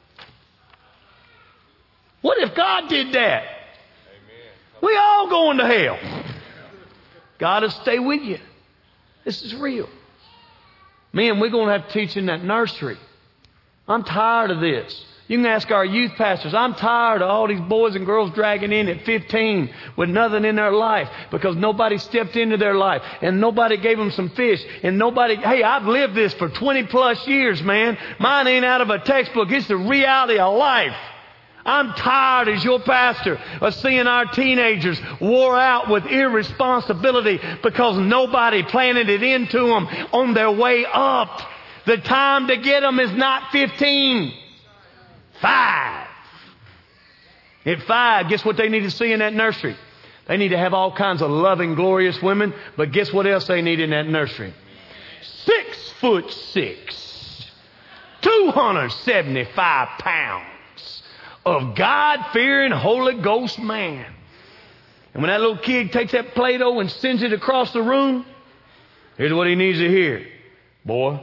What if God did that? Amen. We all going to hell. God will stay with you. This is real. Man, we're going to have to teach in that nursery. I'm tired of this. You can ask our youth pastors. I'm tired of all these boys and girls dragging in at fifteen with nothing in their life because nobody stepped into their life and nobody gave them some fish and nobody, hey, I've lived this for twenty plus years, man. Mine ain't out of a textbook. It's the reality of life. I'm tired as your pastor of seeing our teenagers wore out with irresponsibility because nobody planted it into them on their way up. The time to get them is not fifteen. Five. At five, guess what they need to see in that nursery? They need to have all kinds of loving, glorious women. But guess what else they need in that nursery? Six foot six. two hundred seventy-five pounds of God-fearing Holy Ghost man. And when that little kid takes that Play-Doh and sends it across the room, here's what he needs to hear. Boy,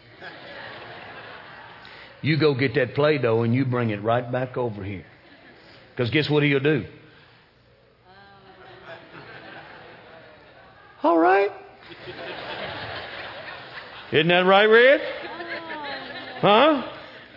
you go get that Play-Doh and you bring it right back over here. Because guess what he'll do? All right. Isn't that right, Red? Huh?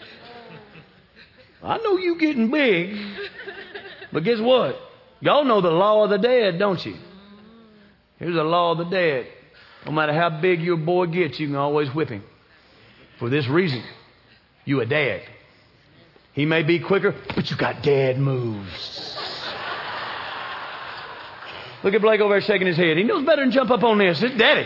I know you getting big. But guess what? Y'all know the law of the dead, don't you? Here's the law of the dead. No matter how big your boy gets, you can always whip him. For this reason. You a dad. He may be quicker, but you got dad moves. Look at Blake over there shaking his head. He knows better than jump up on this. It's daddy.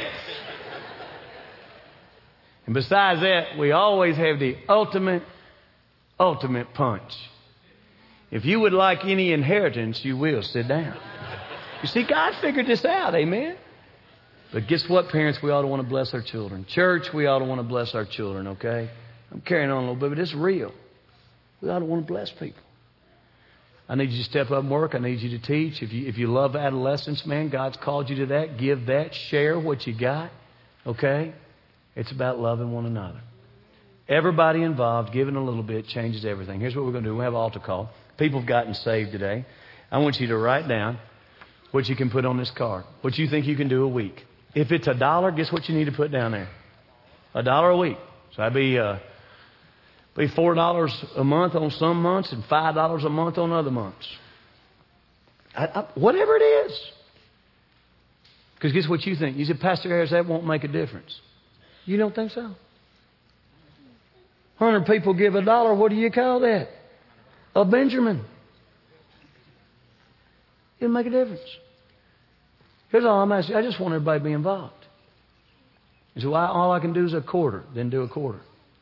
And besides that, we always have the ultimate, ultimate punch. If you would like any inheritance, you will sit down. You see, God figured this out, amen? But guess what, parents? We ought to want to bless our children. Church, we ought to want to bless our children, okay? I'm carrying on a little bit, but it's real. We ought to want to bless people. I need you to step up and work. I need you to teach. If you if you love adolescence, man, God's called you to that. Give that. Share what you got. Okay? It's about loving one another. Everybody involved, giving a little bit, changes everything. Here's what we're going to do. We have an altar call. People have gotten saved today. I want you to write down what you can put on this card. What you think you can do a week. If it's a dollar, guess what you need to put down there? A dollar a week. So that'd be... Uh, Be four dollars a month on some months and five dollars a month on other months. I, I, whatever it is. Because guess what you think? You said, Pastor Harris, that won't make a difference. You don't think so? Hundred people give a dollar. What do you call that? A Benjamin. It'll make a difference. Here's all I'm asking. I just want everybody to be involved. You say, well, all I can do is a quarter. Then do a quarter.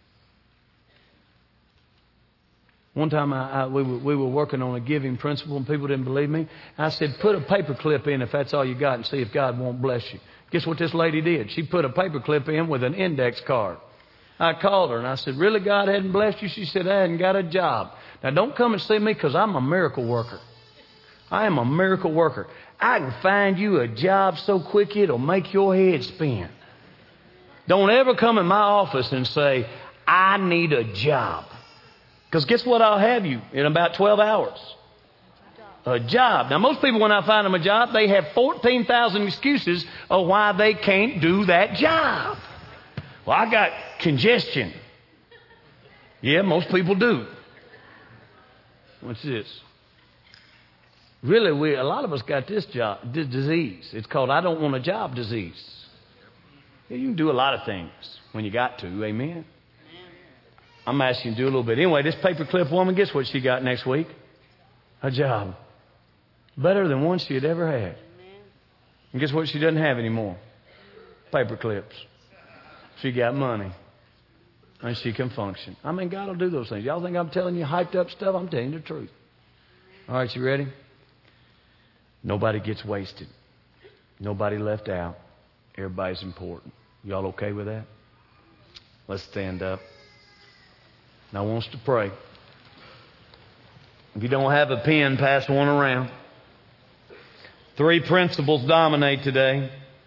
One time I, I, we, were, we were working on a giving principle and people didn't believe me. I said, put a paper clip in if that's all you got and see if God won't bless you. Guess what this lady did? She put a paper clip in with an index card. I called her and I said, really, God hadn't blessed you? She said, I hadn't got a job. Now, don't come and see me because I'm a miracle worker. I am a miracle worker. I can find you a job so quick it'll make your head spin. Don't ever come in my office and say, I need a job. Because guess what I'll have you in about twelve hours? A job. Now, most people, when I find them a job, they have fourteen thousand excuses of why they can't do that job. Well, I got congestion. Yeah, most people do. What's this? Really, we a lot of us got this job, this disease. It's called I don't want a job disease. Yeah, you can do a lot of things when you got to. Amen. I'm asking you to do a little bit. Anyway, this paperclip woman, guess what she got next week? A job. Better than one she had ever had. And guess what she doesn't have anymore? Paperclips. She got money. And she can function. I mean, God will do those things. Y'all think I'm telling you hyped up stuff? I'm telling you the truth. All right, you ready? Nobody gets wasted. Nobody left out. Everybody's important. Y'all okay with that? Let's stand up. And I want us to pray. If you don't have a pen, pass one around. Three principles dominate today.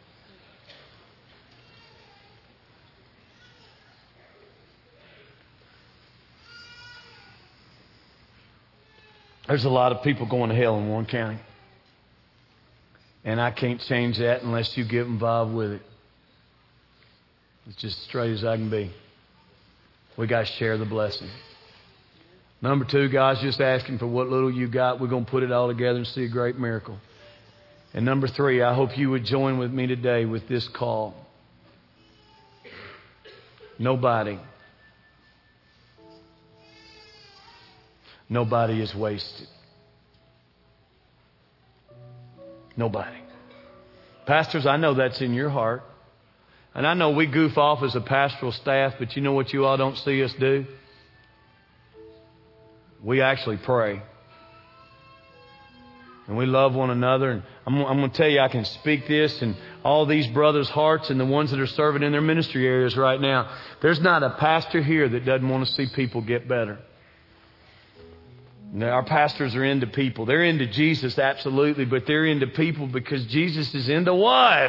There's a lot of people going to hell in Warren County. And I can't change that unless you get involved with it. It's just as straight as I can be. We got to share the blessing. Number two, God's just asking for what little you got. We're going to put it all together and see a great miracle. And number three, I hope you would join with me today with this call. Nobody, nobody is wasted. Nobody. Pastors, I know that's in your heart. And I know we goof off as a pastoral staff, but you know what you all don't see us do? We actually pray. And we love one another. And I'm, I'm going to tell you, I can speak this in all these brothers' hearts and the ones that are serving in their ministry areas right now. There's not a pastor here that doesn't want to see people get better. Now, our pastors are into people. They're into Jesus, absolutely, but they're into people because Jesus is into what?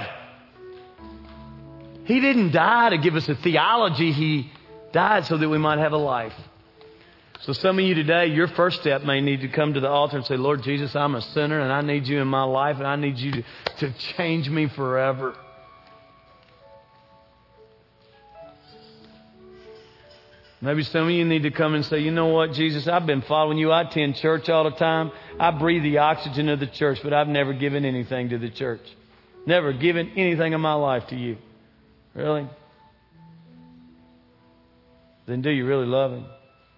He didn't die to give us a theology. He died so that we might have a life. So some of you today, your first step may need to come to the altar and say, Lord Jesus, I'm a sinner and I need you in my life and I need you to, to change me forever. Maybe some of you need to come and say, you know what, Jesus, I've been following you. I attend church all the time. I breathe the oxygen of the church, but I've never given anything to the church. Never given anything in my life to you. Really? Then do you really love Him?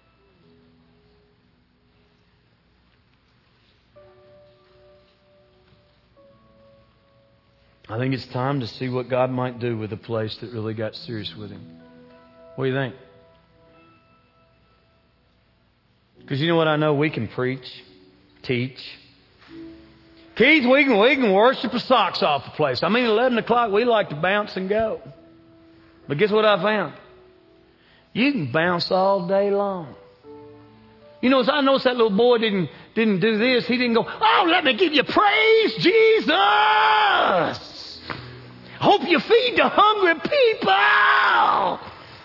I think it's time to see what God might do with a place that really got serious with Him. What do you think? Because you know what I know? We can preach, teach. Keith, we can, we can worship the socks off the place. I mean, eleven o'clock, we like to bounce and go. But guess what I found? You can bounce all day long. You know, I noticed that little boy didn't, didn't do this. He didn't go, oh, let me give you praise, Jesus. Hope you feed the hungry people.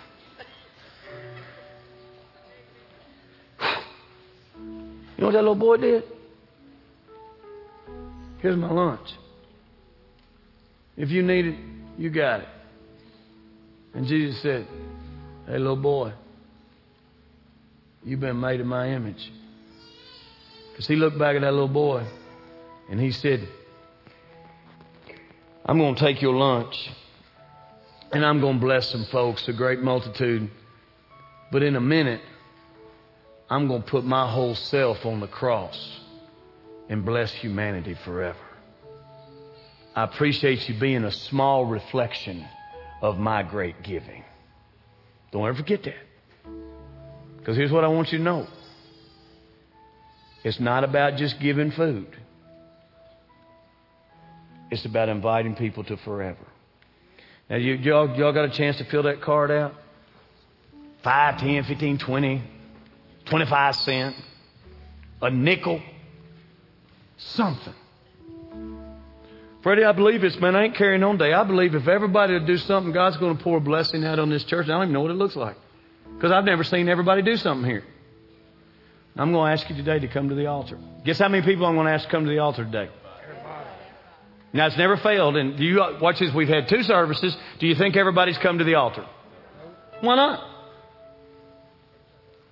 You know what that little boy did? Here's my lunch. If you need it, you got it. And Jesus said, hey, little boy, you've been made in my image. Because He looked back at that little boy and He said, I'm going to take your lunch and I'm going to bless some folks, a great multitude. But in a minute, I'm going to put my whole self on the cross and bless humanity forever. I appreciate you being a small reflection of my great giving. Don't ever forget that. Because here's what I want you to know. It's not about just giving food. It's about inviting people to forever. Now, you, y'all, y'all got a chance to fill that card out? Five, ten, fifteen, twenty, twenty-five cents, a nickel, something. Freddie, I believe this, man. I ain't carrying on day. I believe if everybody would do something, God's going to pour a blessing out on this church. I don't even know what it looks like. Because I've never seen everybody do something here. I'm going to ask you today to come to the altar. Guess how many people I'm going to ask to come to the altar today? Everybody. Now, it's never failed. And do you watch this? We've had two services. Do you think everybody's come to the altar? Why not?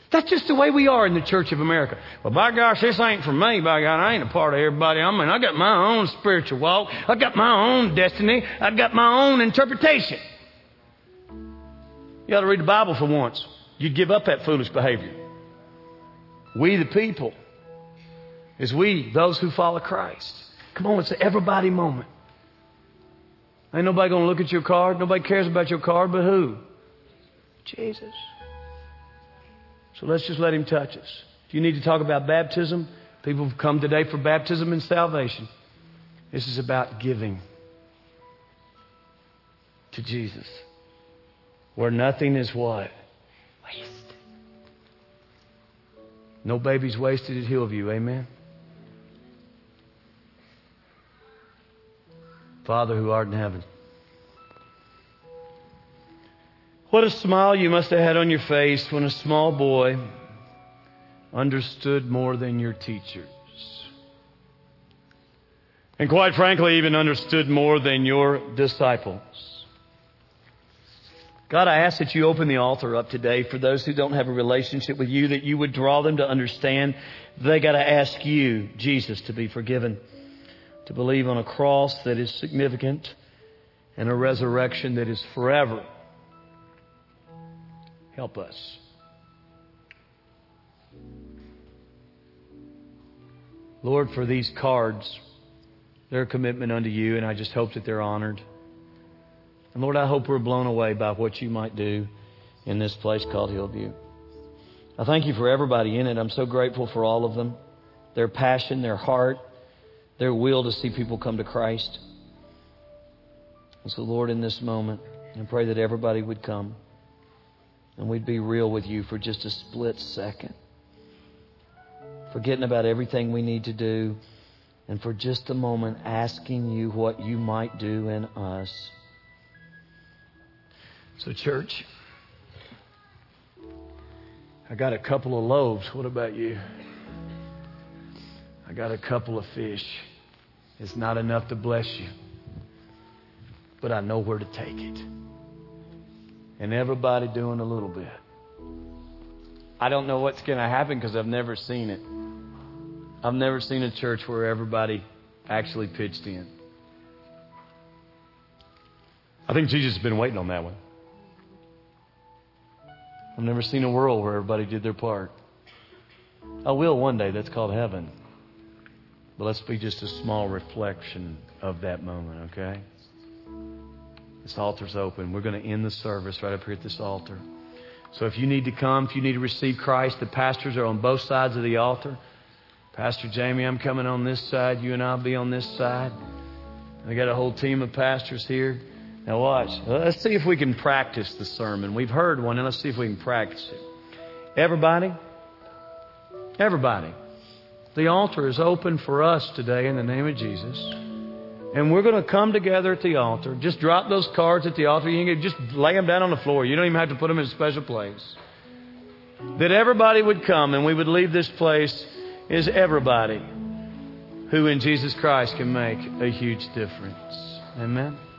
That's just the way we are in the Church of America. Well, by gosh, this ain't for me, by God. I ain't a part of everybody. I mean, I got my own spiritual walk. I got my own destiny. I got my own interpretation. You ought to read the Bible for once. You'd give up that foolish behavior. We the people is we, those who follow Christ. Come on, it's an everybody moment. Ain't nobody going to look at your card. Nobody cares about your card, but who? Jesus. So let's just let Him touch us. If you need to talk about baptism, people have come today for baptism and salvation. This is about giving to Jesus. Where nothing is what? Wasted. No baby's wasted at Hillview. Amen? Father who art in heaven. What a smile you must have had on your face when a small boy understood more than your teachers. And quite frankly, even understood more than your disciples. God, I ask that you open the altar up today for those who don't have a relationship with you, that you would draw them to understand they got to ask you, Jesus, to be forgiven, to believe on a cross that is significant and a resurrection that is forever. Help us. Lord, for these cards, their commitment unto you, and I just hope that they're honored. And Lord, I hope we're blown away by what you might do in this place called Hillview. I thank you for everybody in it. I'm so grateful for all of them. Their passion, their heart, their will to see people come to Christ. And so, Lord, in this moment, I pray that everybody would come and we'd be real with you for just a split second. Forgetting about everything we need to do and for just a moment asking you what you might do in us. So, church, I got a couple of loaves. What about you? I got a couple of fish. It's not enough to bless you, but I know where to take it. And everybody doing a little bit. I don't know what's going to happen because I've never seen it. I've never seen a church where everybody actually pitched in. I think Jesus has been waiting on that one. I've never seen a world where everybody did their part. I will one day. That's called heaven. But let's be just a small reflection of that moment, okay? This altar's open. We're going to end the service right up here at this altar. So if you need to come, if you need to receive Christ, the pastors are on both sides of the altar. Pastor Jamie, I'm coming on this side. You and I'll be on this side. I got a whole team of pastors here. Now watch. Let's see if we can practice the sermon. We've heard one, and let's see if we can practice it. Everybody, everybody, the altar is open for us today in the name of Jesus. And we're going to come together at the altar. Just drop those cards at the altar. You can just lay them down on the floor. You don't even have to put them in a special place. That everybody would come and we would leave this place as everybody who in Jesus Christ can make a huge difference. Amen.